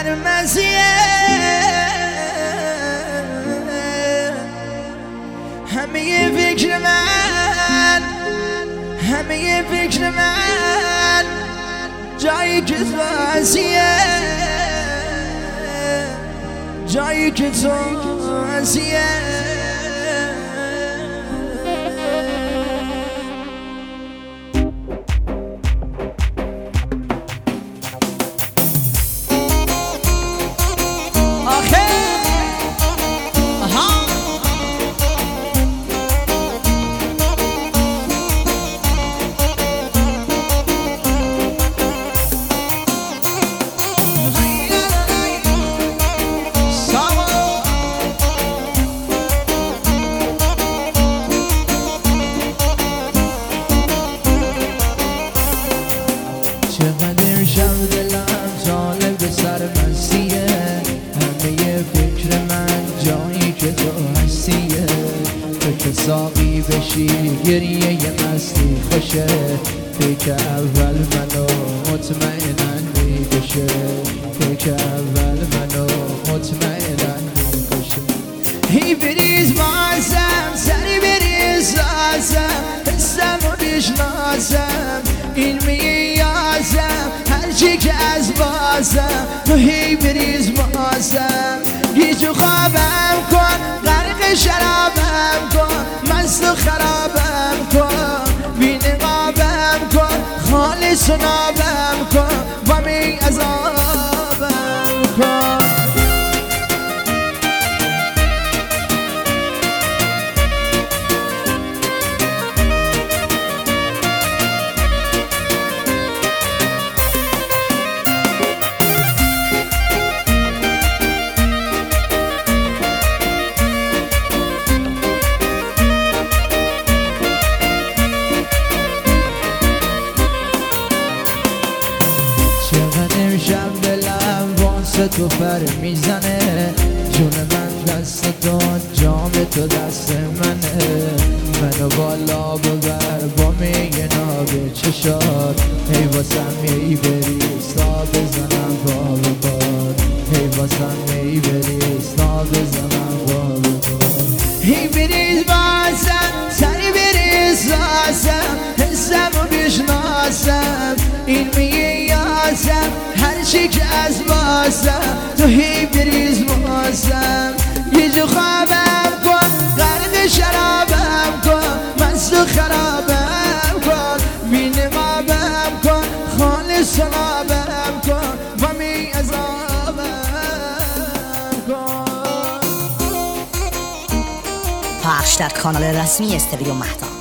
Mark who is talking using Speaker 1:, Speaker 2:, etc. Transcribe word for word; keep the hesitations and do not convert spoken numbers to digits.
Speaker 1: مزیه همه فکر من همه فکر من جایی که تو هستیه جایی که تو هستیه چقدر شب دلم طالب به سر مسیه همه فکر من جایی که تو هستیه تو که ساقی بشی گریه ی مستی خوشه فکر اول منو مطمئنا میکشه فکر اول منو مطمئنا میکشه هی بریز بازم سری بریز لازم حسم و بیشناسم این میازم هرچی که از بازم تو هی بریز بازم یه جو خوابم کن غرق شرابم کن مست و خرابم کن بی نقابم کن خالص و نابم کن و می عذابم کن شب دلم واسه تو پر میزنه جون من دست تو جام تو دست منه منو بالا ببر با میگنا به چشات هی واسم می بریز تا بزنم بار بار هی واسم می بریز تا بزنم بار بار هی بریز بازم سری بریز لازم حسم و بیشناسم این میازم هرچی که از بازم تو هی بریز بازم یه جو خوابم کن غرق شرابم کن مست و خرابم کن بی نقابم کن خالص و نابم کن و می عذابم کن
Speaker 2: پخش در کانال رسمی استودیو مهتاب.